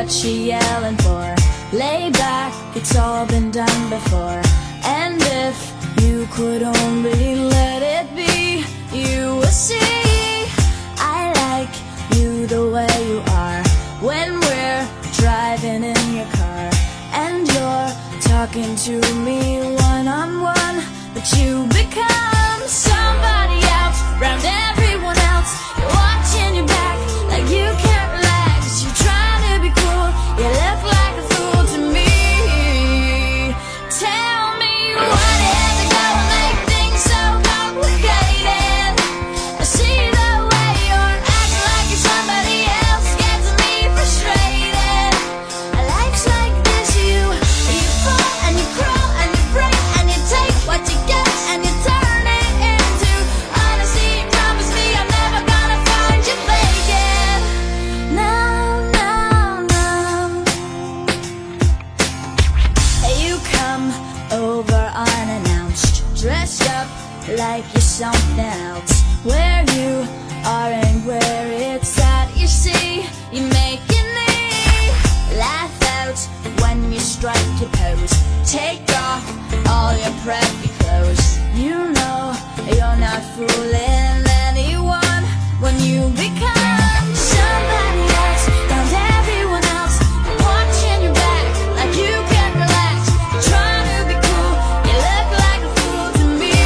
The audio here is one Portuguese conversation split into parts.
what she yelling for. Lay back, it's all been done before. And if you could only let it be, you would see I like you the way you are. When we're driving in your car and you're talking to me one-on-one, but you become somebody else around everyone else. You're watching your back like you can't relax. You're trying to be cool, you look like a fool to me. Tell me what is it gonna make things so complicated? I see the way you're acting like you're somebody else, gets me frustrated. Life's like this, you fall and you crawl and you break and you take what you get and you turn it into honesty. Promise me I'm never gonna find you faking. No, no, no. You come over unannounced, dressed up like you're something else. Where you are and where it's at, you see, you make your knee laugh out when you strike your pose. Take off all your preppy clothes. You know you're not fooling anyone when you become somebody else around everyone else. You're watching your back like you can't relax. You're trying to be cool, you look like a fool to me.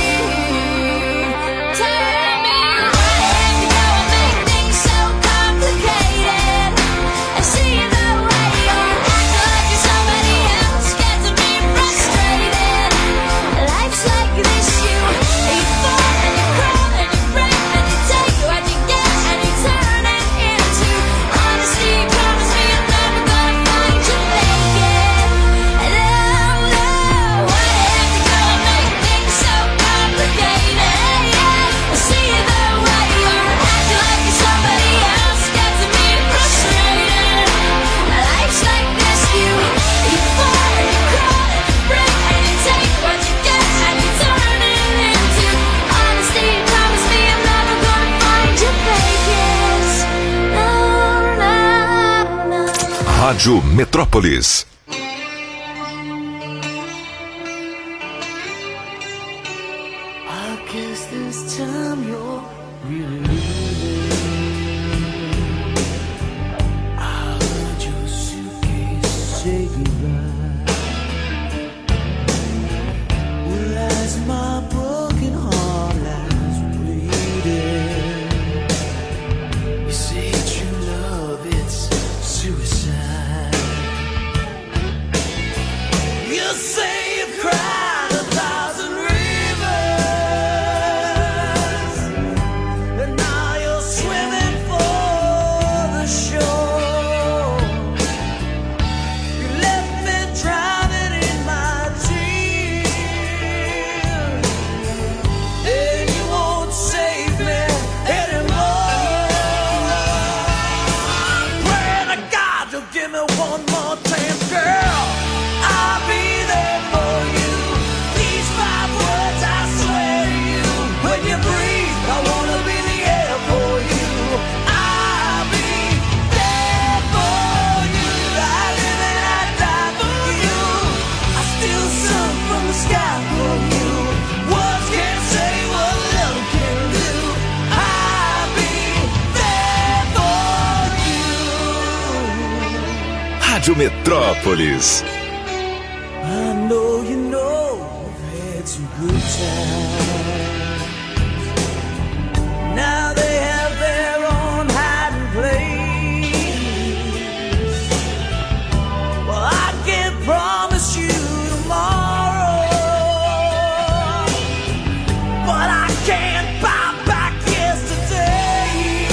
Tell me what if you gonna make things so complicated? I see the way you're acting like you're somebody else, gets me frustrated. Life's like this, you fall and you crawl and you break and you take what you get and you turn it into honesty. Promise me I'm never gonna find you faking. No, no, what if you gonna make things so complicated? I see the way you're acting like you're somebody else, gets me frustrated. Life's like this, you fall and you crawl and you break and you take what you get and you turn it into honesty. Promise me I'm never gonna find you faking. No, no, no. Rádio Metrópolis. I guess this time you're really leaving. I heard your suitcase say goodbye. Well, as my broken heart lies bleeding, you say true love, it's suicide. You say you've cried 1,000 rivers, and now you're swimming for the shore. You left me drowning in my tears, and you won't save me anymore. Pray to God you'll give me one more chance, girl. I'll be there for you. These 5 words I swear to you. When you breathe, I wanna be the air for you. I'll be there for you. I live and I die for you. I still sung from the sky for you. Words can't say what love can do. I'll be there for you. Rádio Metrópolis. I know you know we've had some good times. Now they have their own hiding place. Well, I can't promise you tomorrow, but I can't buy back yesterday.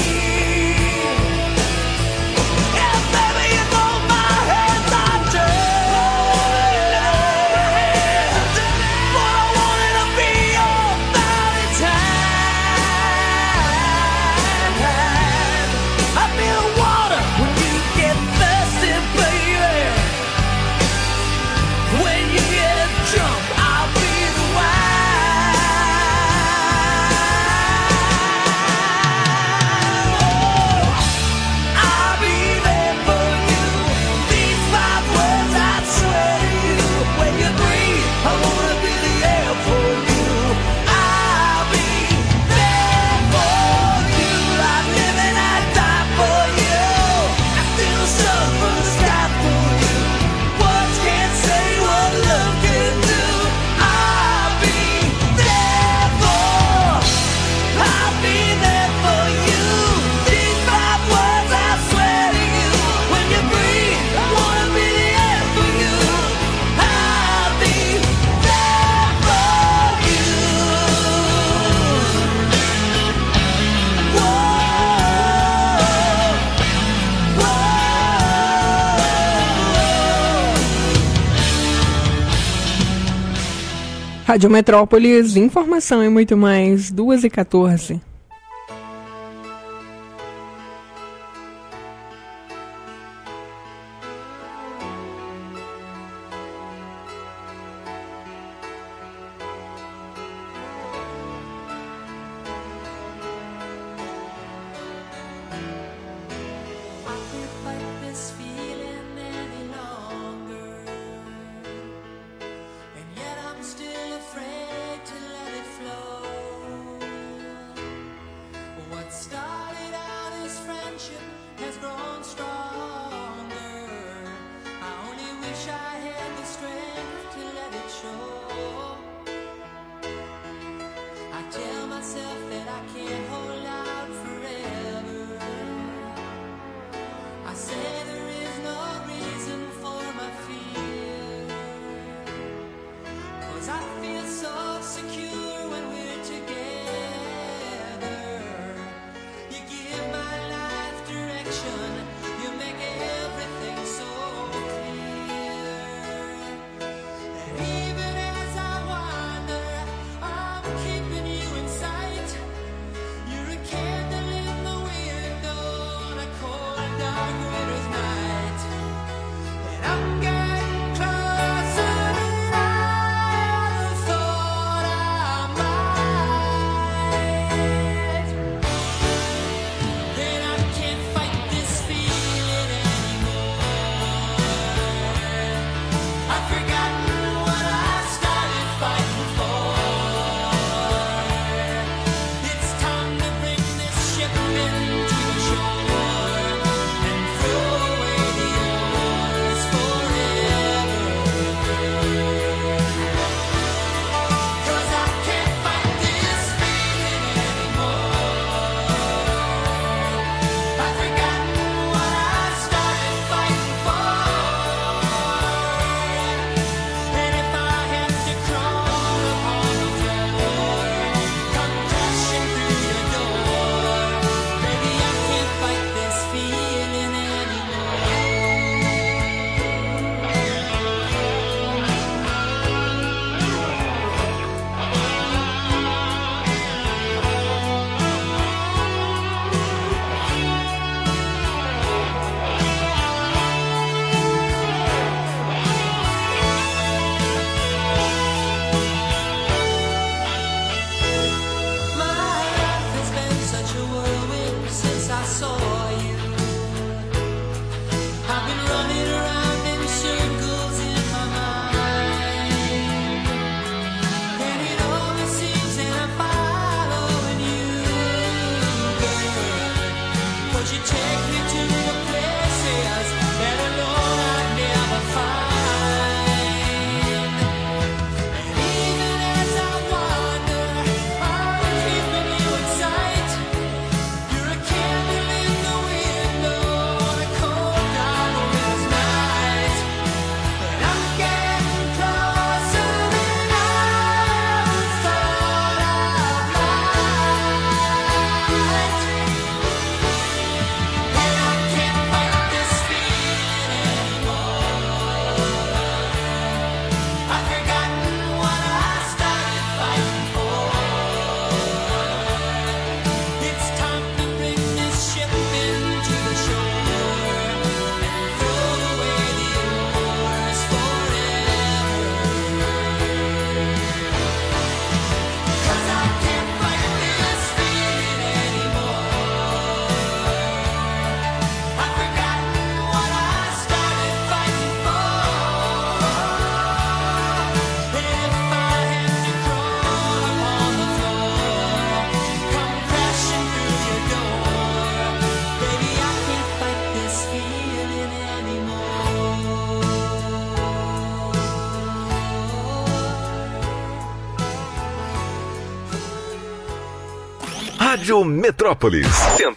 Yeah, baby, you know my hands are dirty, but I wanted to be your Rádio Metrópolis, informação e muito mais, 2h14. Rádio Metrópolis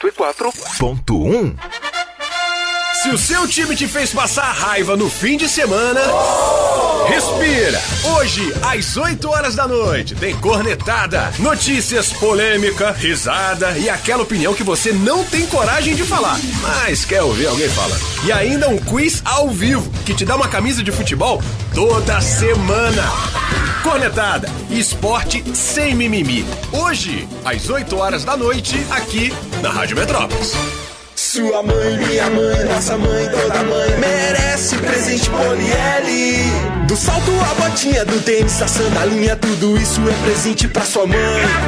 104.1. Se o seu time te fez passar raiva no fim de semana, respira! Hoje, às 8 horas da noite, tem cornetada, notícias, polêmica, risada e aquela opinião que você não tem coragem de falar, mas quer ouvir alguém falar. E ainda um quiz ao vivo, que te dá uma camisa de futebol toda semana. Cornetada, esporte sem mimimi. Hoje, às 8 horas da noite, aqui na Rádio Metrópolis. Sua mãe, minha mãe, nossa mãe, toda mãe merece presente Poliele. Do salto à botinha, do tênis à sandalinha, tudo isso é presente pra sua mãe.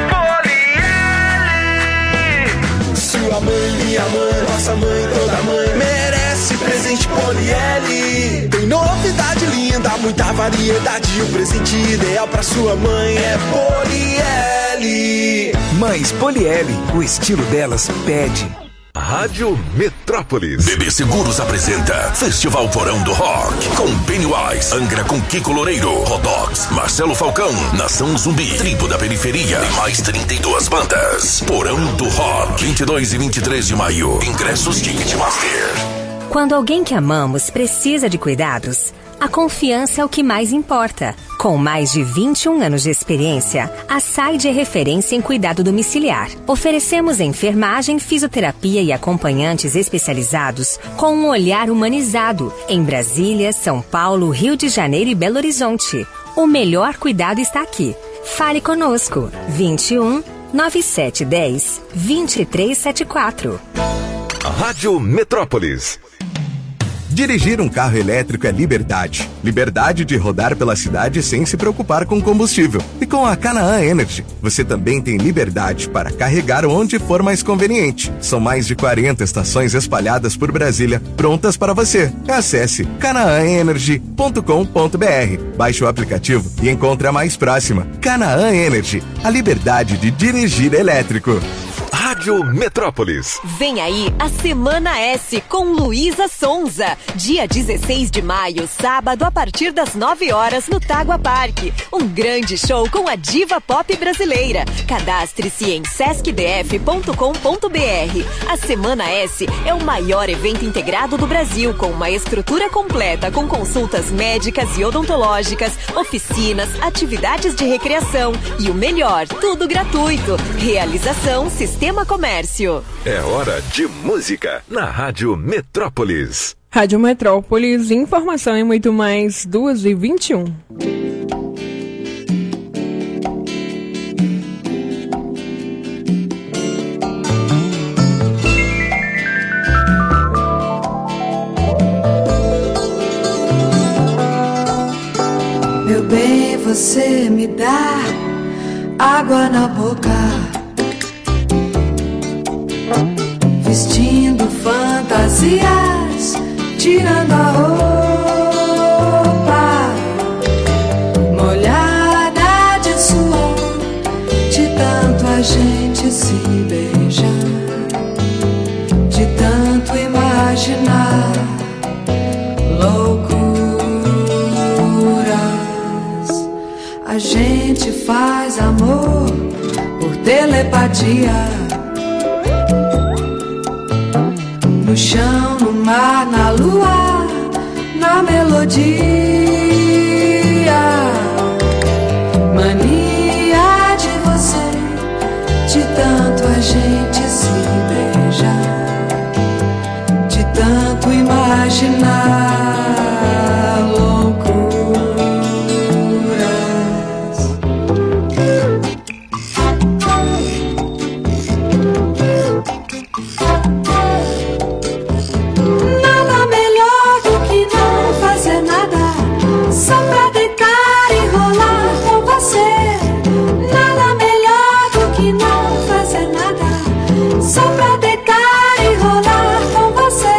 Sua mãe, minha mãe, nossa mãe, toda mãe merece presente Poliele. Tem novidade linda, muita variedade. O presente ideal pra sua mãe é Poliele. Mães Poliele, o estilo delas pede. Rádio Metrópolis. BB Seguros apresenta Festival Porão do Rock com Pennywise, Angra com Kiko Loureiro, Rodox, Marcelo Falcão, Nação Zumbi, Tribo da Periferia e mais 32 bandas. Porão do Rock, 22 e 23 de maio. Ingressos Ticketmaster. Quando alguém que amamos precisa de cuidados, a confiança é o que mais importa. Com mais de 21 anos de experiência, a Saide é referência em cuidado domiciliar. Oferecemos enfermagem, fisioterapia e acompanhantes especializados com um olhar humanizado em Brasília, São Paulo, Rio de Janeiro e Belo Horizonte. O melhor cuidado está aqui. Fale conosco. 21 9710 2374. Rádio Metrópolis. Dirigir um carro elétrico é liberdade. Liberdade de rodar pela cidade sem se preocupar com combustível. E com a Canaã Energy, você também tem liberdade para carregar onde for mais conveniente. São mais de 40 estações espalhadas por Brasília, prontas para você. Acesse canaãenergy.com.br. Baixe o aplicativo e encontre a mais próxima. Canaã Energy, a liberdade de dirigir elétrico. Rádio Metrópolis. Vem aí a Semana S com Luísa Sonza. Dia 16 de maio, sábado, a partir das 9 horas no Tágua Parque. Um grande show com a diva pop brasileira. Cadastre-se em sescdf.com.br. A Semana S é o maior evento integrado do Brasil, com uma estrutura completa com consultas médicas e odontológicas, oficinas, atividades de recreação e o melhor, tudo gratuito. Realização Sistema Comércio. É hora de música na Rádio Metrópolis. Rádio Metrópolis, informação e muito mais, 2h21. Meu bem, você me dá água na boca, vestindo fantasias, tirando a roupa, molhada de suor, de tanto a gente se beijar, de tanto imaginar loucuras. A gente faz amor por telepatia, no chão, no mar, na lua, na melodia. Mania de você, de tanto a gente se beijar, de tanto imaginar loucuras. Nada melhor do que não fazer nada, só pra deitar e rolar com você. Nada melhor do que não fazer nada, só pra deitar e rolar com você.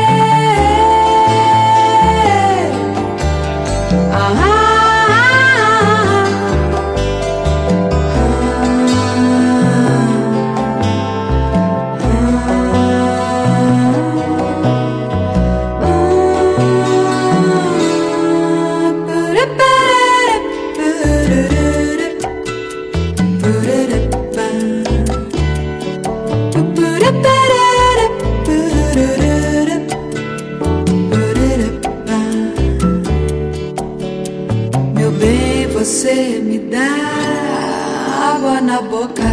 Meu bem, você me dá água na boca,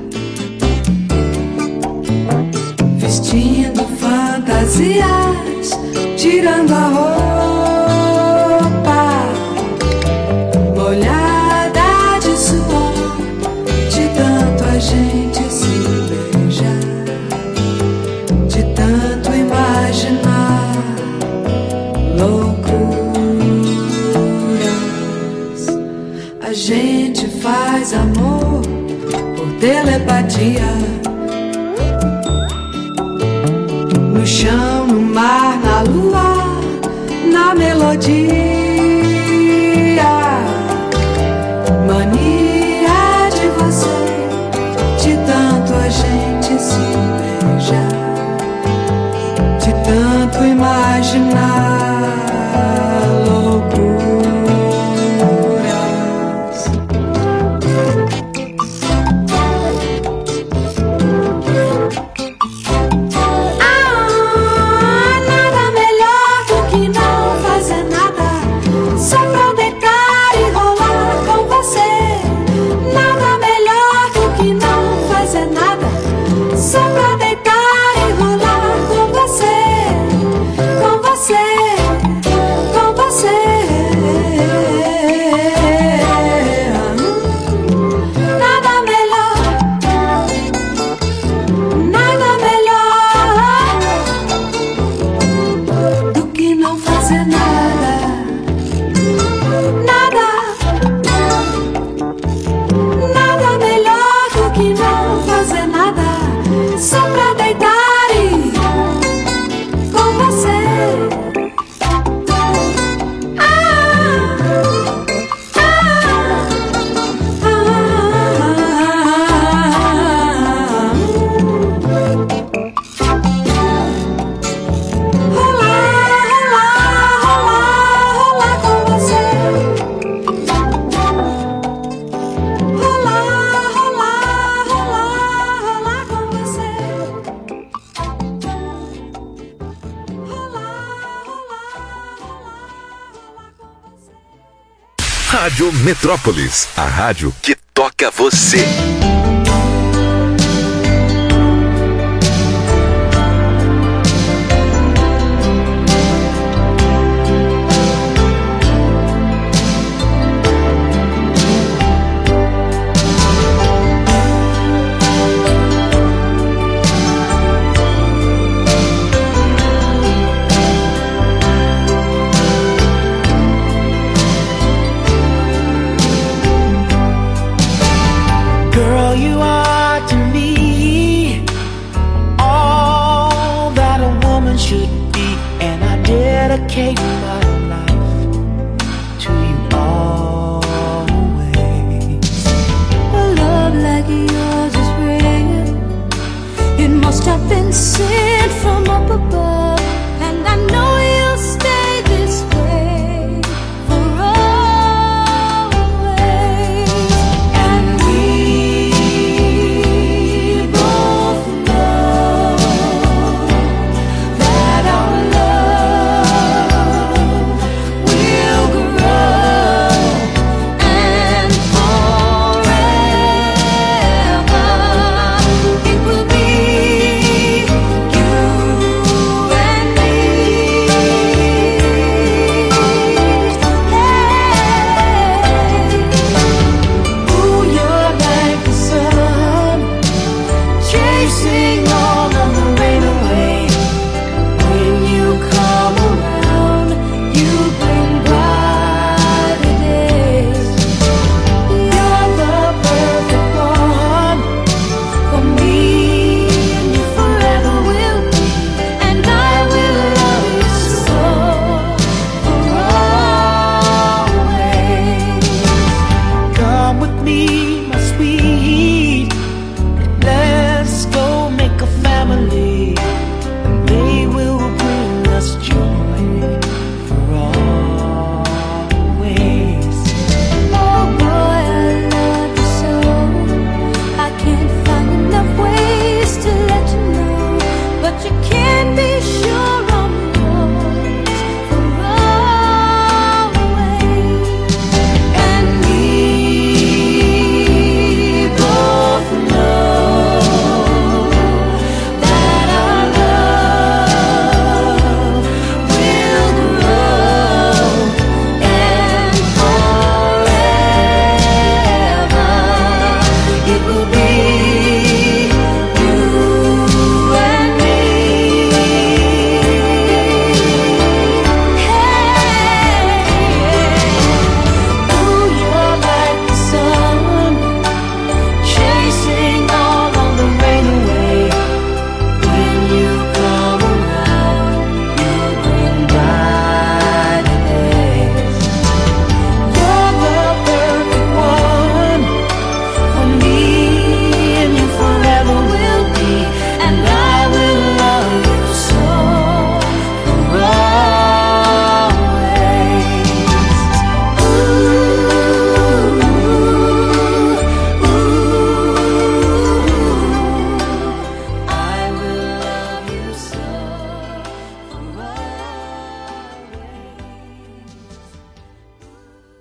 vestindo fantasias, tirando a roupa, molhada loucuras. A gente faz amor por telepatia. No chão, no mar, na lua, na melodia. Mania de você, de tanto a gente se beijar, de tanto imaginar loucuras. Nada melhor do que não fazer nada, só pra deitar e rolar com você. Nada melhor do que não fazer nada, só pra deitar e rolar com você. Com você, com você. Nada melhor, nada melhor do que não fazer nada. Nada, nada melhor do que não fazer nada, só pra deitar e com você. Rolar com você. Rolar com você. Rádio Metrópolis, a rádio que toca você. Girl, you are to me all that a woman should be, and I dedicate my life to you always. A love like yours is rare. It must have been sent from up above, and I know you'll stay this way for always. And we both know that our love will grow, and forever it will be you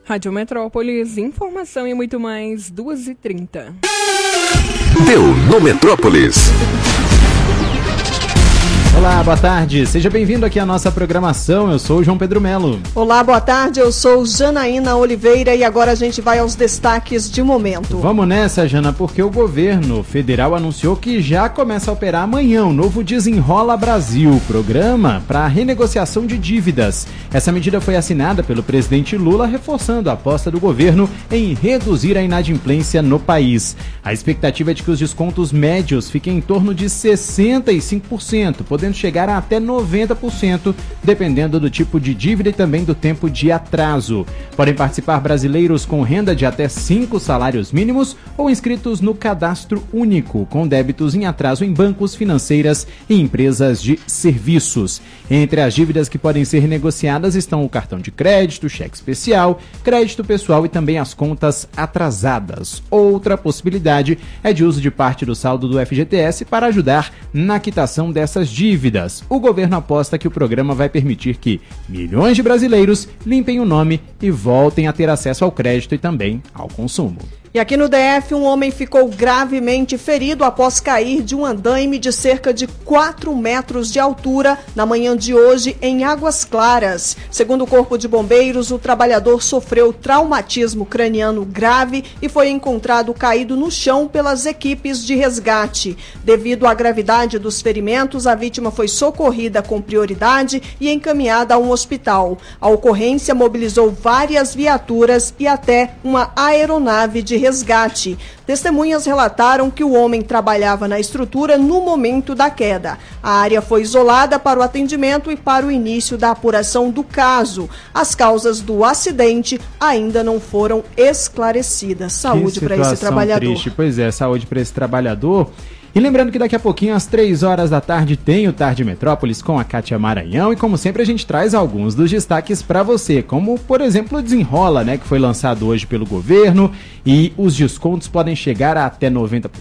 Rádio Metrópolis, informação e muito mais, 2h30. Deu no Metrópolis. Olá, boa tarde. Seja bem-vindo aqui à nossa programação. Eu sou o João Pedro Melo. Olá, boa tarde. Eu sou Janaína Oliveira e agora a gente vai aos destaques de momento. Vamos nessa, Jana, porque o governo federal anunciou que já começa a operar amanhã o novo Desenrola Brasil, programa para renegociação de dívidas. Essa medida foi assinada pelo presidente Lula, reforçando a aposta do governo em reduzir a inadimplência no país. A expectativa é de que os descontos médios fiquem em torno de 65%, podendo chegar a até 90%, dependendo do tipo de dívida e também do tempo de atraso. Podem participar brasileiros com renda de até 5 salários mínimos ou inscritos no cadastro único, com débitos em atraso em bancos, financeiras e empresas de serviços. Entre as dívidas que podem ser renegociadas estão o cartão de crédito, cheque especial, crédito pessoal e também as contas atrasadas. Outra possibilidade é de uso de parte do saldo do FGTS para ajudar na quitação dessas dívidas. O governo aposta que o programa vai permitir que milhões de brasileiros limpem o nome e voltem a ter acesso ao crédito e também ao consumo. E aqui no DF, um homem ficou gravemente ferido após cair de um andaime de cerca de 4 metros de altura na manhã de hoje em Águas Claras. Segundo o Corpo de Bombeiros, o trabalhador sofreu traumatismo craniano grave e foi encontrado caído no chão pelas equipes de resgate. Devido à gravidade dos ferimentos, a vítima foi socorrida com prioridade e encaminhada a um hospital. A ocorrência mobilizou várias viaturas e até uma aeronave de resgate. Testemunhas relataram que o homem trabalhava na estrutura no momento da queda. A área foi isolada para o atendimento e para o início da apuração do caso. As causas do acidente ainda não foram esclarecidas. Saúde para esse trabalhador. Triste. Pois é, saúde para esse trabalhador. E lembrando que daqui a pouquinho, às 3 horas da tarde, tem o Tarde Metrópolis com a Kátia Maranhão. E como sempre, a gente traz alguns dos destaques para você, como, por exemplo, o Desenrola, né, que foi lançado hoje pelo governo. E os descontos podem chegar a até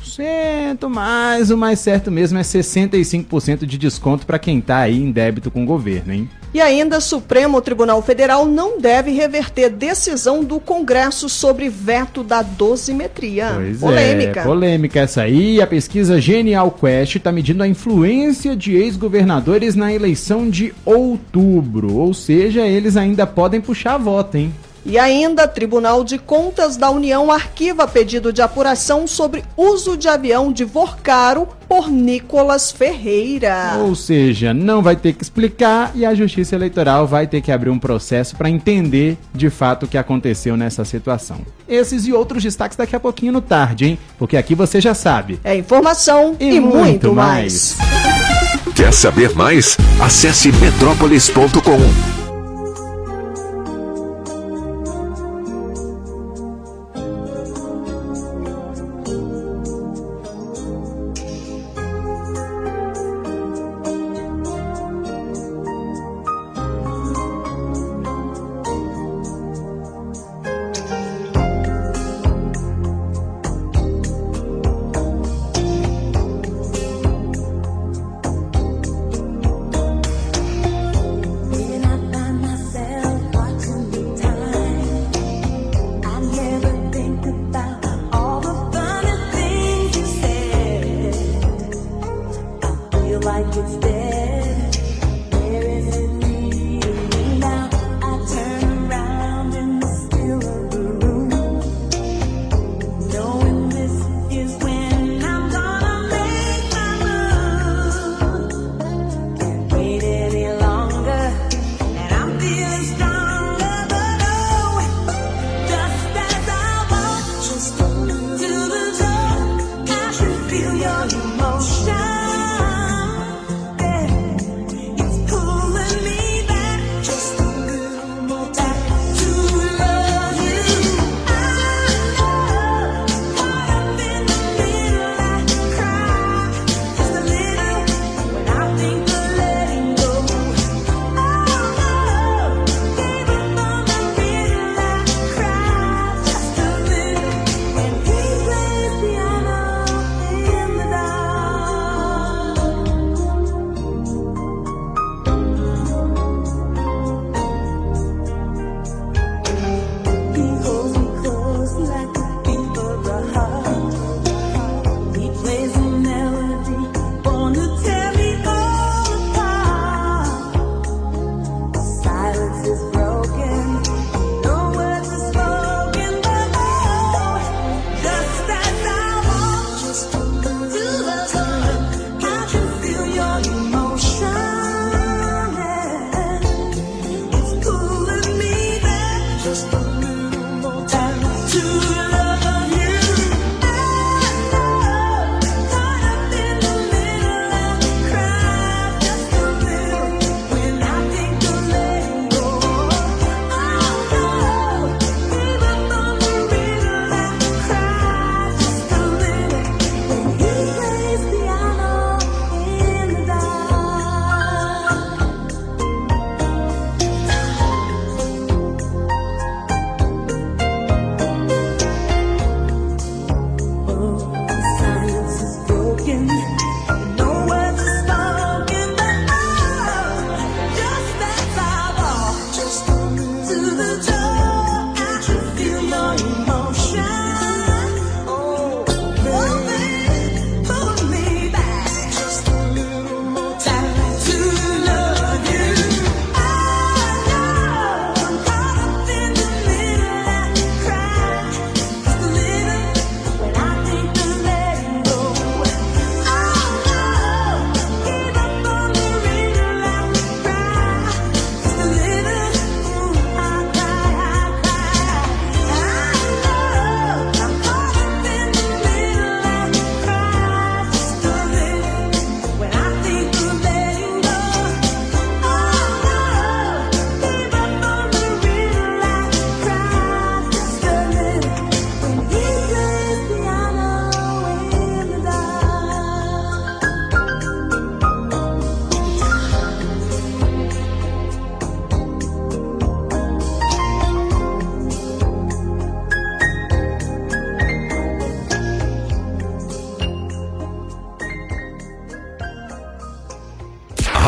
90%, mas o mais certo mesmo é 65% de desconto para quem está aí em débito com o governo, hein? E ainda, Supremo Tribunal Federal não deve reverter decisão do Congresso sobre veto da dosimetria. Pois polêmica. É, polêmica essa aí. A pesquisa Genial Quest está medindo a influência de ex-governadores na eleição de outubro. Ou seja, eles ainda podem puxar a voto, hein? E ainda, Tribunal de Contas da União arquiva pedido de apuração sobre uso de avião de Vorcaro por Nicolas Ferreira. Ou seja, não vai ter que explicar e a Justiça Eleitoral vai ter que abrir um processo para entender de fato o que aconteceu nessa situação. Esses e outros destaques daqui a pouquinho no Tarde, hein? Porque aqui você já sabe. É informação e muito mais. Quer saber mais? Acesse metrópolis.com. Living at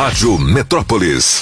Rádio Metrópolis.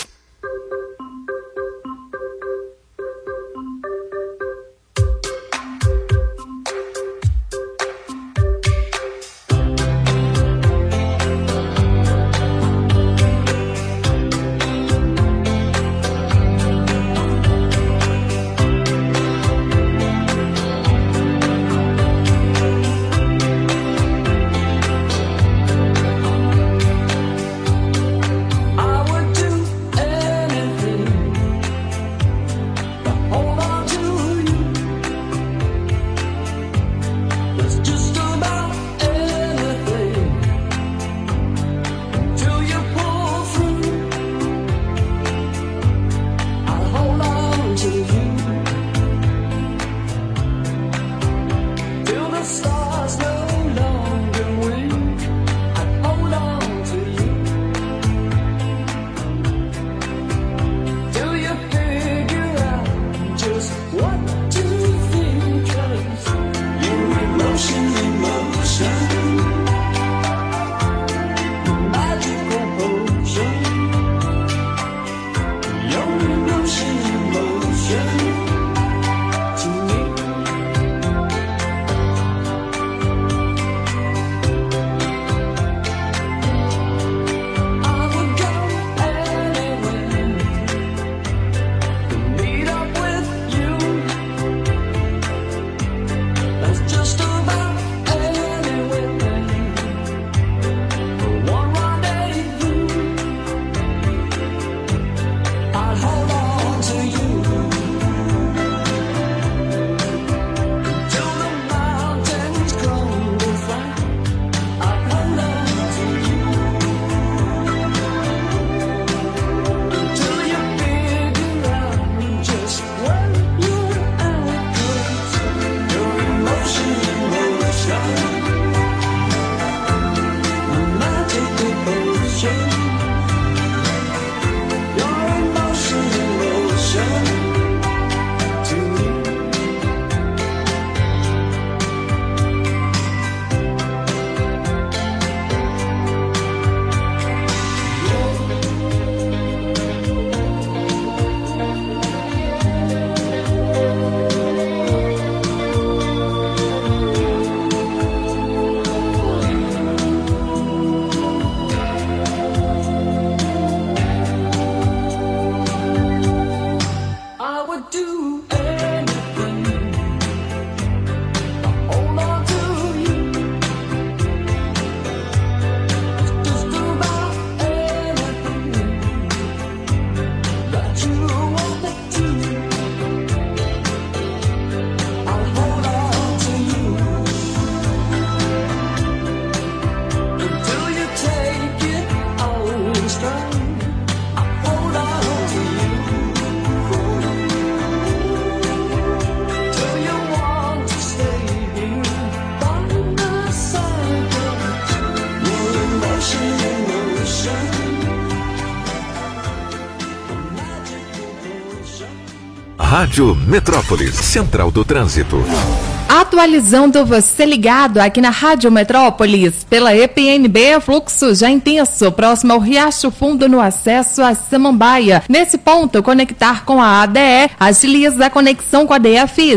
Rádio Metrópolis, Central do Trânsito. Atualizando você ligado aqui na Rádio Metrópolis, pela EPNB, fluxo já intenso, próximo ao Riacho Fundo no acesso a Samambaia. Nesse ponto, conectar com a ADE agiliza a conexão com a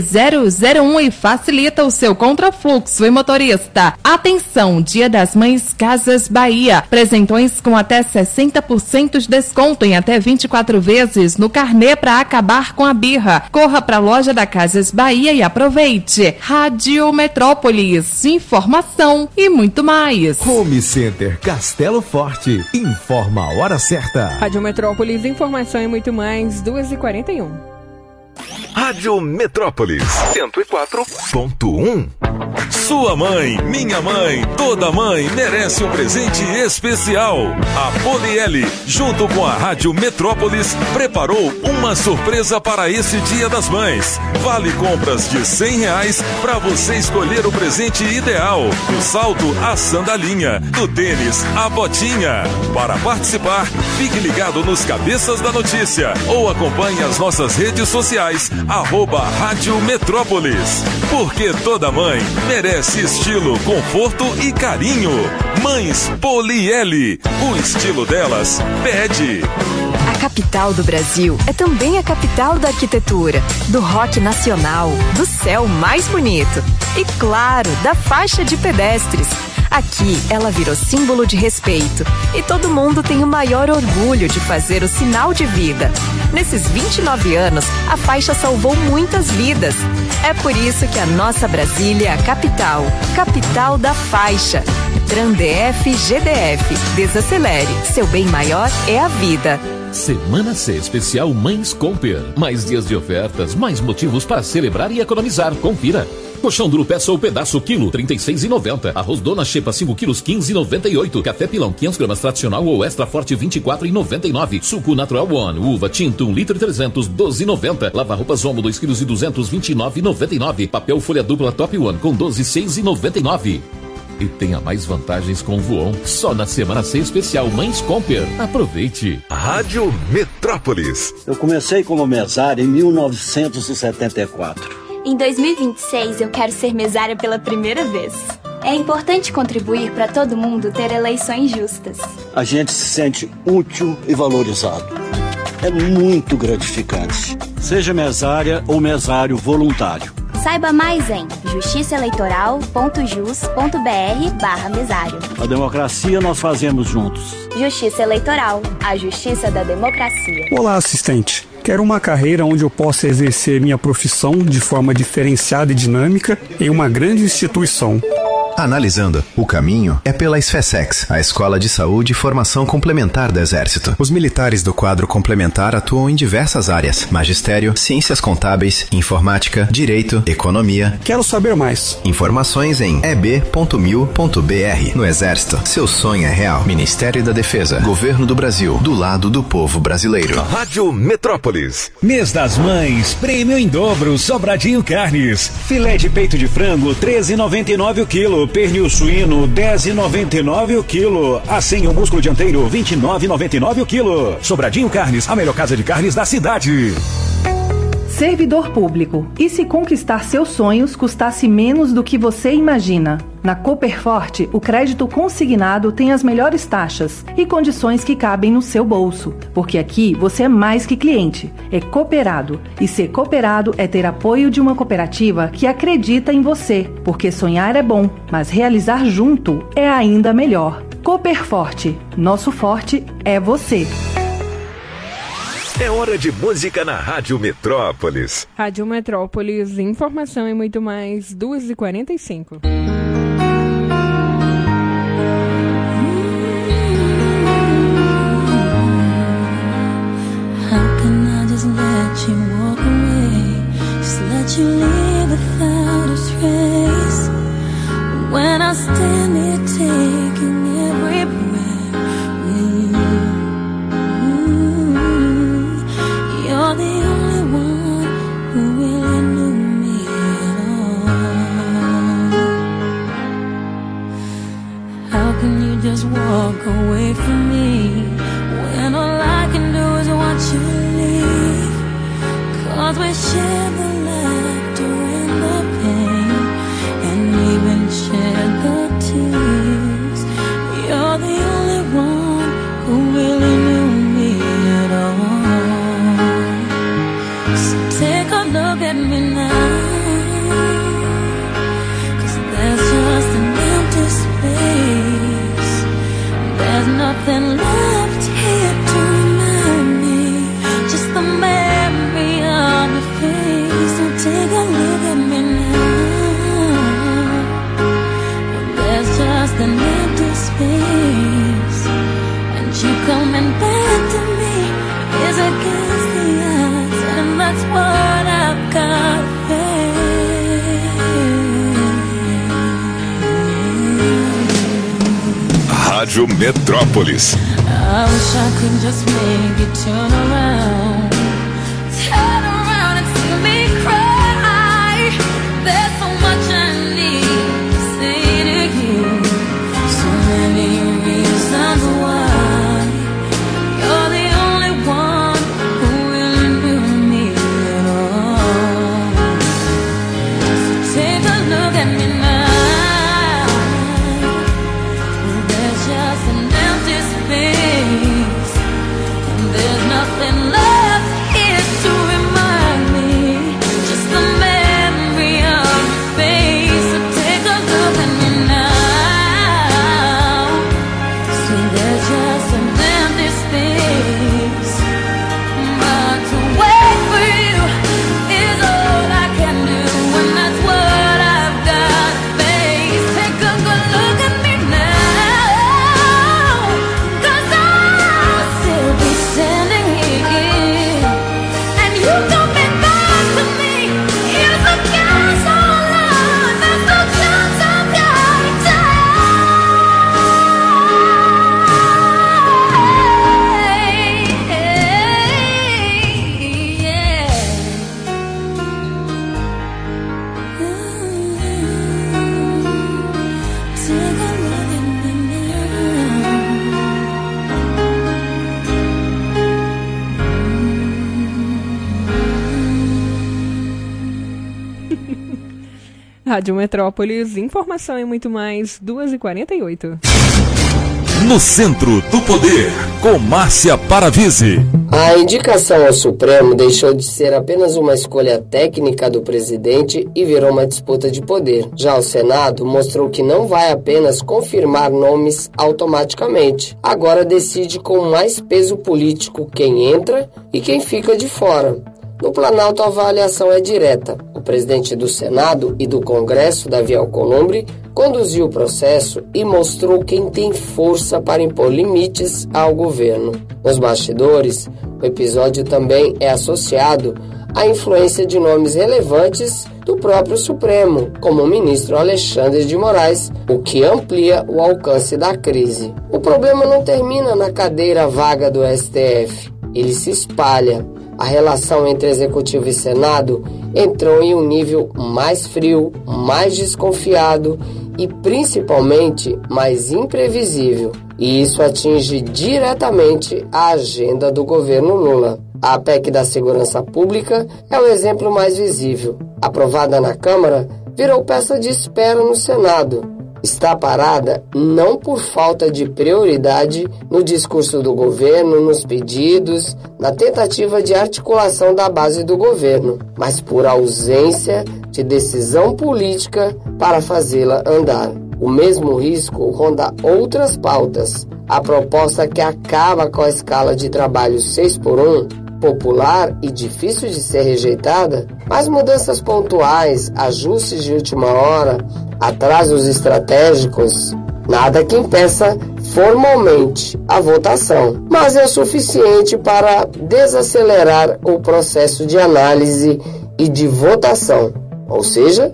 DF-001 e facilita o seu contrafluxo. E motorista, atenção, Dia das Mães Casas Bahia. Presentões com até 60% de desconto em até 24 vezes no carnê para acabar com a birra. Corra para a loja da Casas Bahia e aproveite. Rádio Metrópolis, informação e muito mais. Home Center Castelo Forte, informa a hora certa. Rádio Metrópolis, informação e muito mais, 2h41. Rádio Metrópolis 104.1. Sua mãe, minha mãe, toda mãe merece um presente especial. A Poliele, junto com a Rádio Metrópolis, preparou uma surpresa para esse Dia das Mães. Vale compras de R$100 para você escolher o presente ideal. Do salto à sandalinha, do tênis à botinha. Para participar, fique ligado nos Cabeças da Notícia ou acompanhe as nossas redes sociais, @Rádio Metrópolis. Porque toda mãe merece merece estilo, conforto e carinho. Mães Polieli, o estilo delas pede. A capital do Brasil é também a capital da arquitetura, do rock nacional, do céu mais bonito e, claro, da faixa de pedestres. Aqui ela virou símbolo de respeito e todo mundo tem o maior orgulho de fazer o sinal de vida. Nesses 29 anos, a faixa salvou muitas vidas. É por isso que a nossa Brasília é a capital, capital da faixa. TranDF GDF, desacelere, seu bem maior é a vida. Semana C especial Mães Comper. Mais dias de ofertas, mais motivos para celebrar e economizar. Confira. Colchão duro peça ou pedaço quilo, R$ 36,90. Arroz Dona Xepa 5 quilos, R$ 15,98. Café Pilão 500 gramas tradicional ou extra forte, R$ 24,99. Suco Natural One, uva tinto 1 litro e 300, R$ 12,90. Lava roupas Omo 2 quilos e 200, R$ 29,99. Papel folha dupla Top One com 12, R$ 6,99. E tenha mais vantagens com o Voon. Só na Semana C especial Mães Comper. Aproveite. Rádio Metrópolis. Eu comecei como mesário em 1974. Em 2026, eu quero ser mesária pela primeira vez. É importante contribuir para todo mundo ter eleições justas. A gente se sente útil e valorizado. É muito gratificante. Seja mesária ou mesário voluntário. Saiba mais em justiçaeleitoral.jus.br/mesário. A democracia nós fazemos juntos. Justiça Eleitoral, a justiça da democracia. Olá, assistente. Quero uma carreira onde eu possa exercer minha profissão de forma diferenciada e dinâmica em uma grande instituição. Analisando, o caminho é pela SFSEX, a Escola de Saúde e Formação Complementar do Exército. Os militares do quadro complementar atuam em diversas áreas: magistério, ciências contábeis, informática, direito, economia. Quero saber mais. Informações em eb.mil.br. No Exército, seu sonho é real. Ministério da Defesa, Governo do Brasil, do lado do povo brasileiro. Rádio Metrópolis. Mês das Mães, prêmio em dobro, Sobradinho Carnes. Filé de peito de frango, R$ 13,99 o quilo. Pernil suíno, R$ 10,99 o quilo. Assim, o músculo dianteiro, R$ 29,99 o quilo. Sobradinho Carnes, a melhor casa de carnes da cidade. Servidor público. E se conquistar seus sonhos custasse menos do que você imagina? Na Cooperforte, o crédito consignado tem as melhores taxas e condições que cabem no seu bolso. Porque aqui você é mais que cliente, é cooperado. E ser cooperado é ter apoio de uma cooperativa que acredita em você. Porque sonhar é bom, mas realizar junto é ainda melhor. Cooperforte, nosso forte é você. É hora de música na Rádio Metrópolis. Rádio Metrópolis, informação e muito mais, 2h45. You walk away, just let you leave without a trace. When I stand here taking every breath with you, you're the only one who really knew me at all. How can you just walk away from me when all I can do is watch you leave? 'Cause we shared the laughter and the pain, and even shared the tears. You're the only one who really knew me at all. So take a look at me now, 'cause there's just an empty space. There's nothing left here to remind me, just the memory of your face. So take a look at me now. There's just an empty space, and you coming back to me is against the odds, and that's what I've got to face. Rádio Metrópolis. I wish I could just make you turn around. Turn around and see me cry. There's so much I need to say to you. So many reasons why. You're the only one who really knew me at all. So take a look at me now. Rádio Metrópolis, informação e muito mais, 2h48. No Centro do Poder, com Márcia Paravise. A indicação ao Supremo deixou de ser apenas uma escolha técnica do presidente e virou uma disputa de poder. Já o Senado mostrou que não vai apenas confirmar nomes automaticamente. Agora decide com mais peso político quem entra e quem fica de fora. No Planalto, a avaliação é direta. O presidente do Senado e do Congresso, Davi Alcolumbre, conduziu o processo e mostrou quem tem força para impor limites ao governo. Nos bastidores, o episódio também é associado à influência de nomes relevantes do próprio Supremo, como o ministro Alexandre de Moraes, o que amplia o alcance da crise. O problema não termina na cadeira vaga do STF, ele se espalha. A relação entre Executivo e Senado entrou em um nível mais frio, mais desconfiado e principalmente mais imprevisível. E isso atinge diretamente a agenda do governo Lula. A PEC da Segurança Pública é o exemplo mais visível. Aprovada na Câmara, virou peça de espera no Senado. Está parada não por falta de prioridade no discurso do governo, nos pedidos, na tentativa de articulação da base do governo, mas por ausência de decisão política para fazê-la andar. O mesmo risco ronda outras pautas. A proposta que acaba com a escala de trabalho 6x1, popular e difícil de ser rejeitada, mas mudanças pontuais, ajustes de última hora, atrasos estratégicos, nada que impeça formalmente a votação, mas é o suficiente para desacelerar o processo de análise e de votação, ou seja,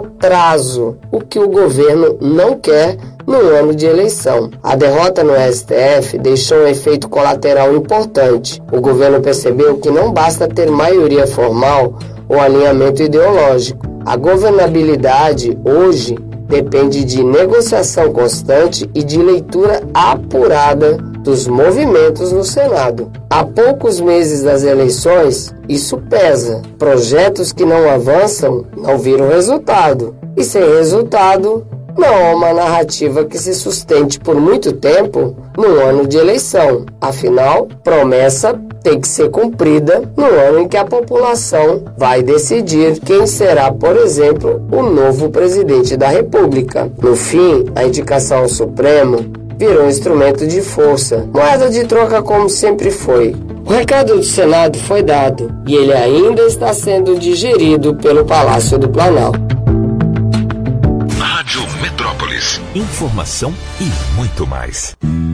atraso, o que o governo não quer no ano de eleição. A derrota no STF deixou um efeito colateral importante. O governo percebeu que não basta ter maioria formal ou alinhamento ideológico. A governabilidade hoje depende de negociação constante e de leitura apurada dos movimentos no Senado. Há poucos meses das eleições, isso pesa. Projetos que não avançam não viram resultado. E sem resultado, não há uma narrativa que se sustente por muito tempo no ano de eleição. Afinal, promessa tem que ser cumprida no ano em que a população vai decidir quem será, por exemplo, o novo presidente da República. No fim, a indicação ao Supremo virou um instrumento de força, moeda de troca como sempre foi. O recado do Senado foi dado e ele ainda está sendo digerido pelo Palácio do Planalto. Rádio Metrópolis. Informação e muito mais.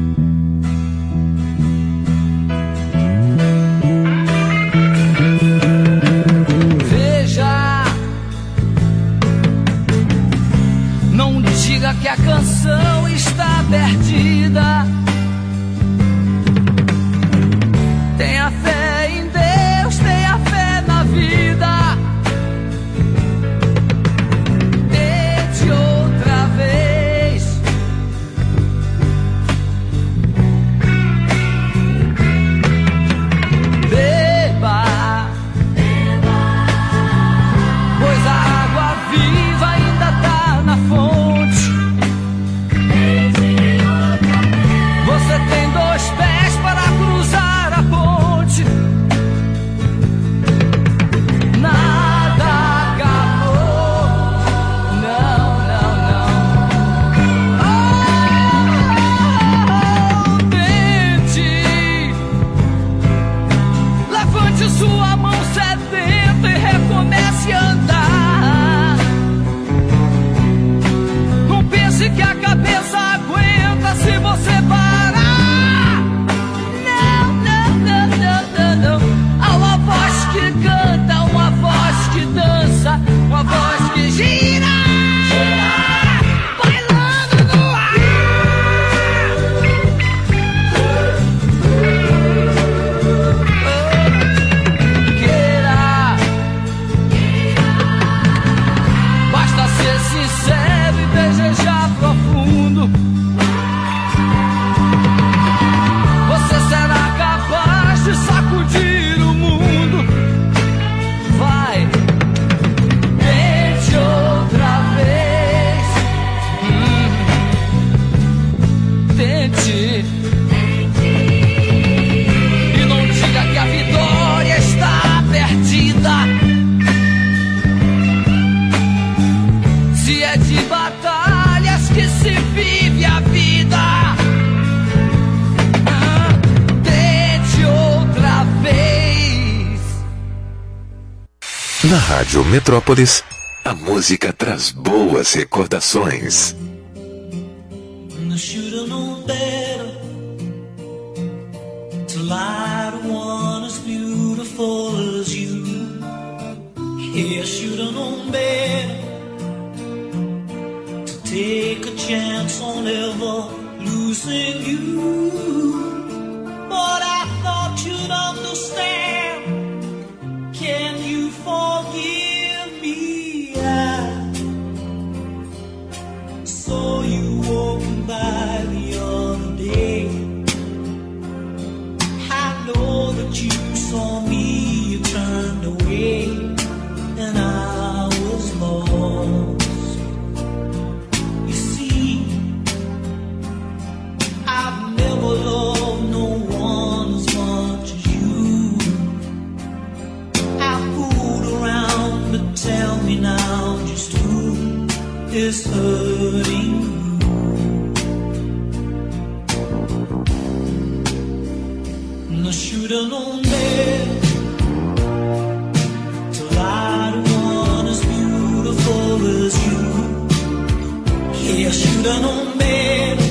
Veja, não diga que a canção está perdida. Tenha fé em Deus, tenha fé na vida. Tente outra vez. Na Rádio Metrópolis, a música traz boas recordações. I should've known better to lie to one as beautiful as you. Yeah, I should've known better to take a chance on ever losing you. But I thought you'd understand. Can you forgive me? I saw you walking by the other day. I know that you saw me, you turned away, and I was lost. You see, I've never loved no one as much as you. I fooled around, but tell me now just who is hurting you. I should've known better to lie to one as beautiful as you. Yeah, I should've known better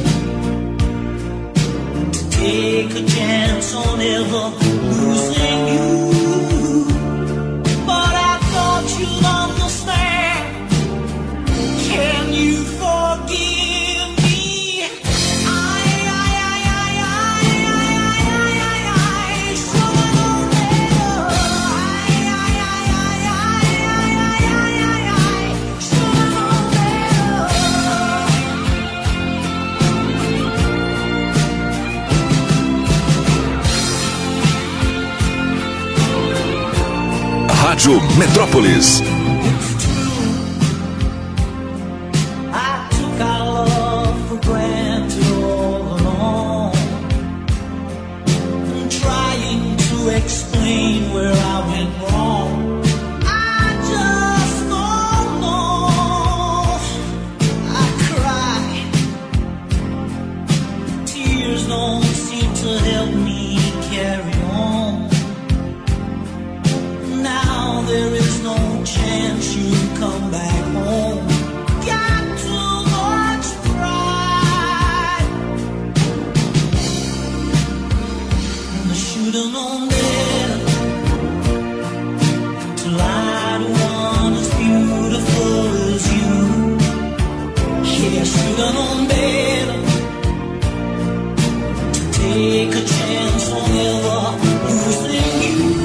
to take a chance on ever losing you. But I thought you'd understand. Can you forgive me? Rádio Metrópolis. I took our love for granted all along. I'm trying to explain where I went wrong. I just don't know. I cry. Tears don't seem to help me carry on. Now there is no chance you'll come back home. Got too much pride. And I should've known better to lie to one as beautiful as you. Yeah, I should've known better to take a chance on ever losing you.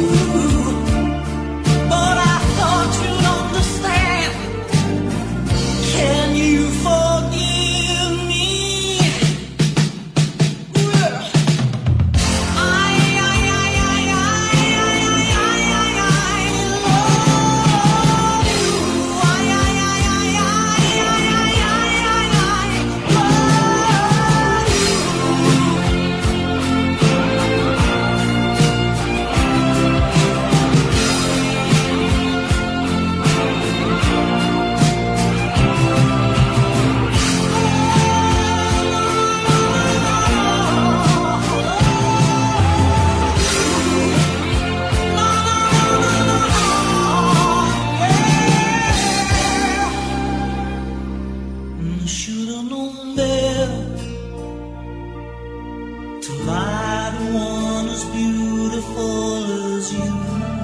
But I thought you'd understand. Can you forgive me? Should've known better to lie to one as beautiful as you.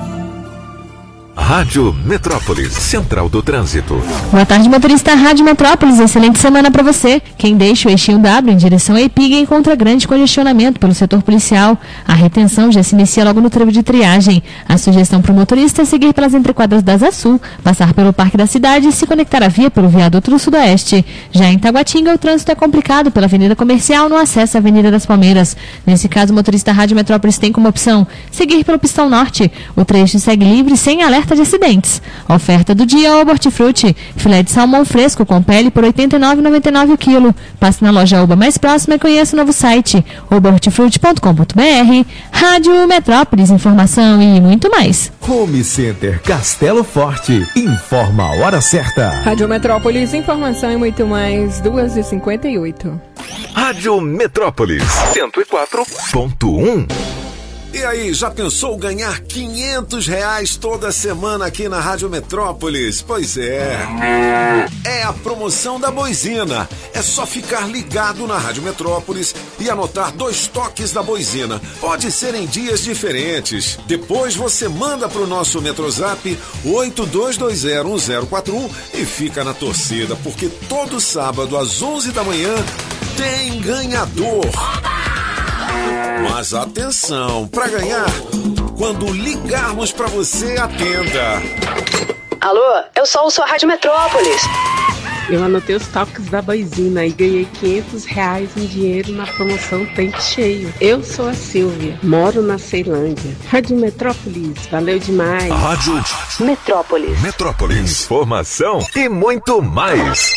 Rádio Metrópolis, Central do Trânsito. Boa tarde, motorista Rádio Metrópolis. Excelente semana para você. Quem deixa o eixinho W em direção a Ipiranga encontra grande congestionamento pelo setor policial. A retenção já se inicia logo no trevo de triagem. A sugestão para o motorista é seguir pelas entrequadras da Asa Sul, passar pelo Parque da Cidade e se conectar à via pelo viaduto do Sudoeste. Já em Taguatinga, o trânsito é complicado pela Avenida Comercial no acesso à Avenida das Palmeiras. Nesse caso, o motorista Rádio Metrópolis tem como opção seguir pelo Pistão Norte. O trecho segue livre sem alerta de acidentes. A oferta do dia é o Hortifruti. Filé de salmão fresco com pele por R$ 89,99 o quilo. Passe na loja Oba mais próxima e conheça o novo site oberhortifruti.com.br. Rádio Metrópolis, informação e muito mais. Home Center Castelo Forte. Informa a hora certa. Rádio Metrópolis, informação e muito mais, 2h58. Rádio Metrópolis 104.1. E aí, já pensou ganhar R$500 toda semana aqui na Rádio Metrópolis? Pois é. É a promoção da Boizina. É só ficar ligado na Rádio Metrópolis e anotar 2 toques da Boizina. Pode ser em dias diferentes. Depois você manda pro nosso Metrozap 82201041 e fica na torcida, porque todo sábado às 11 da manhã tem ganhador. Mas atenção, para ganhar, quando ligarmos para você, atenda. Alô, eu sou a Rádio Metrópolis. Eu anotei os toques da Boizina e ganhei R$500 em dinheiro na promoção Tanque Cheio. Eu sou a Silvia, moro na Ceilândia. Rádio Metrópolis, valeu demais. Rádio Metrópolis. Metrópolis. Informação e muito mais.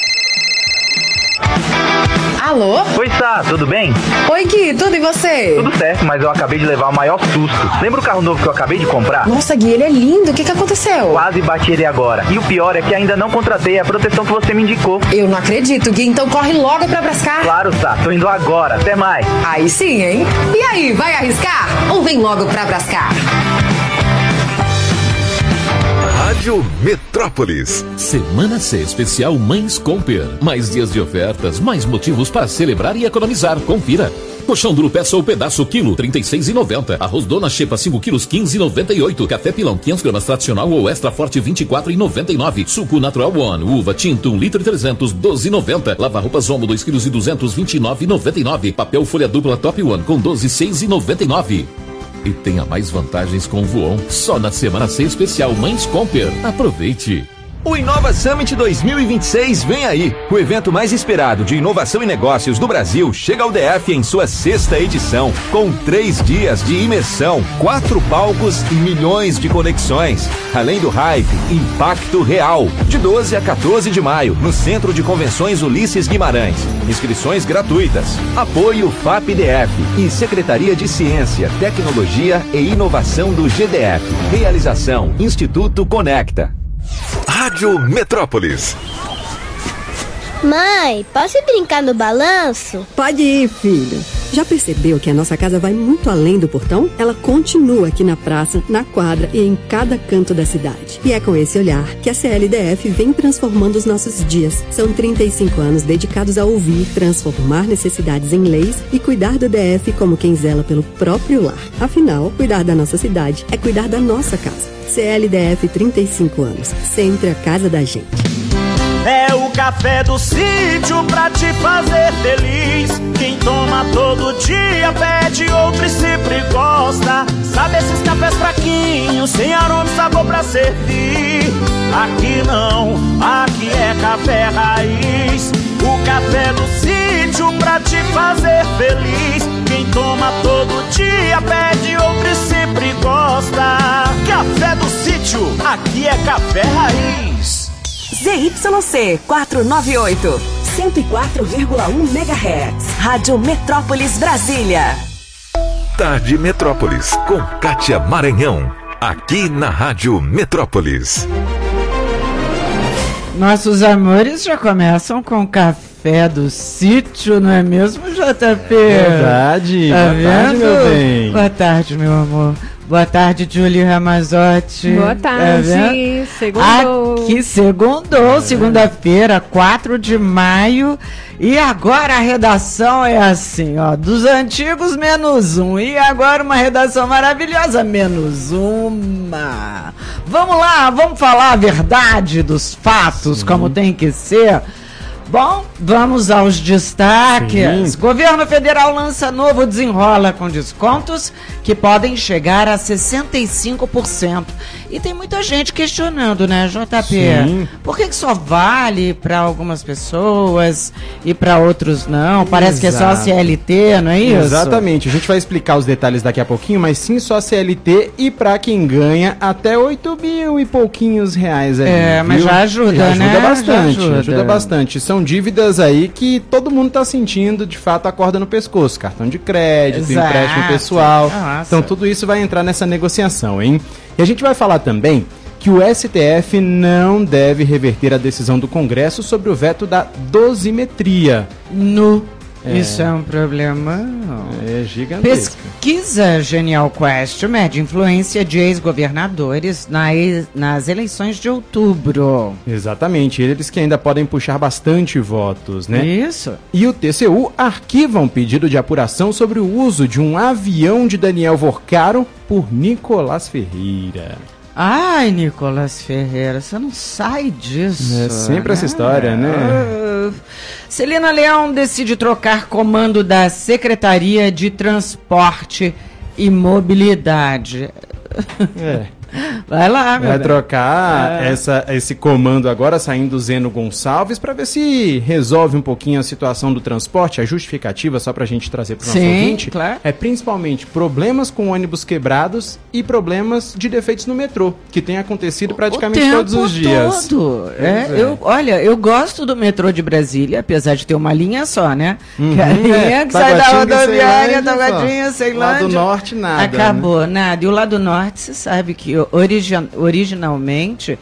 Alô? Oi, Sá, tudo bem? Oi, Gui, tudo e você? Tudo certo, mas eu acabei de levar o maior susto. Lembra o carro novo que eu acabei de comprar? Nossa, Gui, ele é lindo. O que aconteceu? Quase bati ele agora. E o pior é que ainda não contratei a proteção que você me indicou. Eu não acredito, Gui. Então corre logo pra Brascar. Claro, Sá. Tô indo agora. Até mais. Aí sim, hein? E aí, vai arriscar? Ou vem logo pra Brascar? Rádio Metrópolis. Semana C especial Mães Comper. Mais dias de ofertas, mais motivos para celebrar e economizar. Confira. Colchão duro peça ou pedaço quilo, R$ 36,90. Arroz Dona Xepa 5 quilos, R$ 15,98. Café Pilão 500 gramas tradicional ou extra forte, R$ 24,99. Suco Natural One, uva tinto 1 litro e 300, R$ 12,90. Lava roupas Omo 2 quilos e 200, R$ 29,99. Papel folha dupla Top One com 12, R$ 6,99. E tenha mais vantagens com o Voon. Só na Semana C especial Mães Comper. Aproveite! O Inova Summit 2026 vem aí. O evento mais esperado de inovação e negócios do Brasil chega ao DF em sua 6ª edição, com 3 dias de imersão, 4 palcos e milhões de conexões. Além do hype, impacto real. De 12 a 14 de maio, no Centro de Convenções Ulisses Guimarães. Inscrições gratuitas. Apoio FAP-DF e Secretaria de Ciência, Tecnologia e Inovação do GDF. Realização Instituto Conecta. Rádio Metrópolis. Mãe, posso ir brincar no balanço? Pode ir, filho. Já percebeu que a nossa casa vai muito além do portão? Ela continua aqui na praça, na quadra e em cada canto da cidade. E é com esse olhar que a CLDF vem transformando os nossos dias. São 35 anos dedicados a ouvir, transformar necessidades em leis e cuidar do DF como quem zela pelo próprio lar. Afinal, cuidar da nossa cidade é cuidar da nossa casa. CLDF 35 anos, sempre a casa da gente. É o café do sítio pra te fazer feliz. Quem toma todo dia pede outro e sempre gosta. Sabe esses cafés fraquinhos, sem aroma e sabor pra servir? Aqui não, aqui é café raiz. O café do sítio pra te fazer feliz. Quem toma todo dia pede outro e sempre gosta. Café do sítio, aqui é café raiz. ZYC 498, 104,1 MHz. Rádio Metrópolis Brasília. Tarde Metrópolis, com Kátia Maranhão. Aqui na Rádio Metrópolis. Nossos amores já começam com café do sítio, não é mesmo, JP? Verdade. Tá Boa tarde, meu bem. Boa tarde, meu amor. Boa tarde, Julie Ramazotti. Boa tarde, segundou. Aqui, segundou, segunda-feira, 4 de maio. E agora a redação é assim, ó, dos antigos menos um. E agora uma redação maravilhosa, menos uma. Vamos lá, vamos falar a verdade dos fatos, sim, como tem que ser. Bom, vamos aos destaques. Sim. Governo Federal lança novo Desenrola com descontos que podem chegar a 65%. E tem muita gente questionando, né, JP? Sim. Por que só vale para algumas pessoas e para outros não? Parece que é só CLT, não é isso? Exatamente. A gente vai explicar os detalhes daqui a pouquinho, mas sim só CLT e para quem ganha até 8 mil e pouquinhos reais aí. É, mas já ajuda, né? Ajuda bastante, já ajuda bastante. São dívidas aí que todo mundo tá sentindo, de fato, a corda no pescoço. Cartão de crédito, exato, empréstimo pessoal. Nossa. Então tudo isso vai entrar nessa negociação, hein? E a gente vai falar também que o STF não deve reverter a decisão do Congresso sobre o veto da dosimetria. Isso é um problema. É gigantesco. Pesquisa Genial Quest mede influência de ex-governadores nas eleições de outubro. Exatamente, eles que ainda podem puxar bastante votos, né? Isso. E o TCU arquiva um pedido de apuração sobre o uso de um avião de Daniel Vorcaro por Nicolás Ferreira. Ai, Nicolás Ferreira, você não sai disso. É sempre essa história, né? Celina Leão decide trocar comando da Secretaria de Transporte e Mobilidade. Vai lá, meu Vai bem. trocar esse comando agora, saindo Zeno Gonçalves, para ver se resolve um pouquinho a situação do transporte. A justificativa, só para a gente trazer para o nosso ouvinte, claro. é principalmente problemas com ônibus quebrados e problemas de defeitos no metrô, que tem acontecido praticamente todos os dias. Todo. Eu gosto do metrô de Brasília, apesar de ter uma linha só, né? Que a linha que sai da rodoviária, Taguatinga, Ceilândia. Lado norte, nada. Acabou, nada. E o lado norte, você sabe que originalmente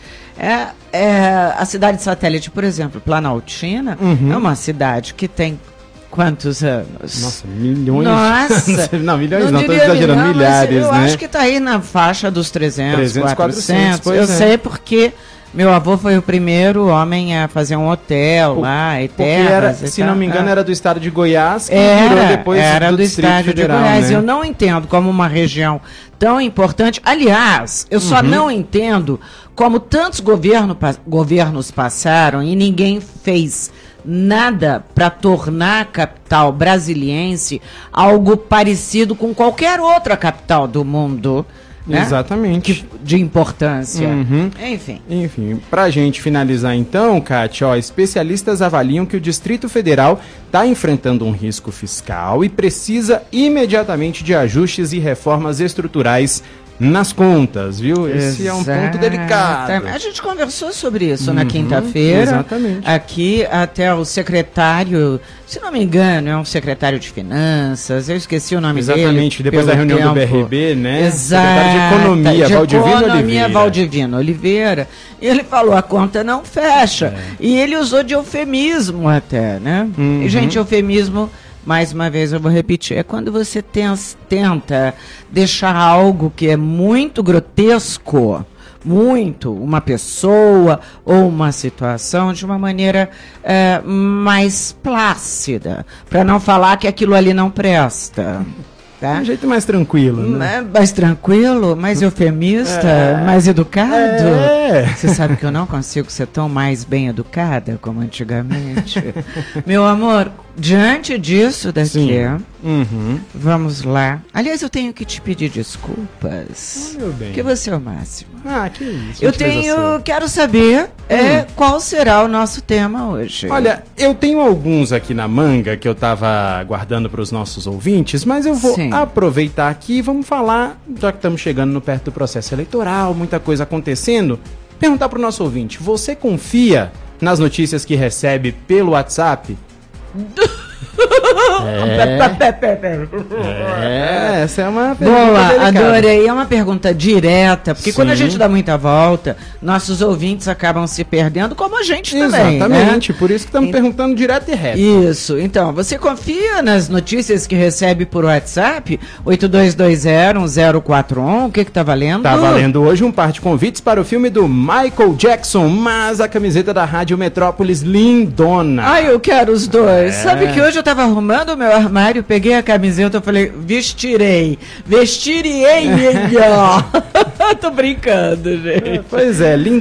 a cidade satélite, por exemplo, Planaltina, é uma cidade que tem quantos anos? Nossa, milhões. Nossa. Não, milhões não, estou exagerando, milhares, eu né? acho que está aí na faixa dos 300, 400. Pois eu sei porque meu avô foi o primeiro homem a fazer um hotel lá, e terras. Se não me engano, era do estado de Goiás, que virou depois do estado Federal, de Goiás. né? Eu não entendo como uma região tão importante. Aliás, eu só não entendo como tantos governos passaram e ninguém fez nada para tornar a capital brasiliense algo parecido com qualquer outra capital do mundo. Né? Exatamente. De importância. Enfim, pra gente finalizar então, Kátia, especialistas avaliam que o Distrito Federal está enfrentando um risco fiscal e precisa imediatamente de ajustes e reformas estruturais nas contas, viu? Esse é um ponto delicado. A gente conversou sobre isso na quinta-feira. Exatamente. Aqui até o secretário, se não me engano, é um secretário de finanças, eu esqueci o nome dele. Exatamente, depois da reunião do BRB, né? Exato. Secretário de Economia, Valdivino Oliveira. E ele falou, a conta não fecha. E ele usou de eufemismo até, né? E, gente, eufemismo... Mais uma vez eu vou repetir, é quando você tenta deixar algo que é muito grotesco, uma pessoa ou uma situação de uma maneira mais plácida, para não falar que aquilo ali não presta. Tá? Um jeito mais tranquilo, né? Mais tranquilo, mais eufemista, mais educado. Você sabe que eu não consigo ser tão mais bem educada como antigamente. Meu amor, diante disso daqui, vamos lá. Aliás, eu tenho que te pedir desculpas. Meu bem. Porque você é o máximo. Que isso. Quero saber qual será o nosso tema hoje. Olha, eu tenho alguns aqui na manga que eu tava guardando para os nossos ouvintes, mas eu vou aproveitar aqui e vamos falar, já que estamos chegando perto do processo eleitoral, muita coisa acontecendo, perguntar para o nosso ouvinte, você confia nas notícias que recebe pelo WhatsApp? Essa é uma pergunta boa, adorei. É uma pergunta direta, porque quando a gente dá muita volta, nossos ouvintes acabam se perdendo, como a gente também. Exatamente, né? Por isso que estamos perguntando direto e reto. Isso, então, você confia nas notícias que recebe por WhatsApp? 82201041, o que tá valendo? Tá valendo hoje um par de convites para o filme do Michael Jackson, mas a camiseta da Rádio Metrópolis lindona. Ai, eu quero os dois. Sabe que hoje eu tava arrumando o meu armário, peguei a camiseta, eu falei, vestirei, ó. Tô brincando, gente. Pois é,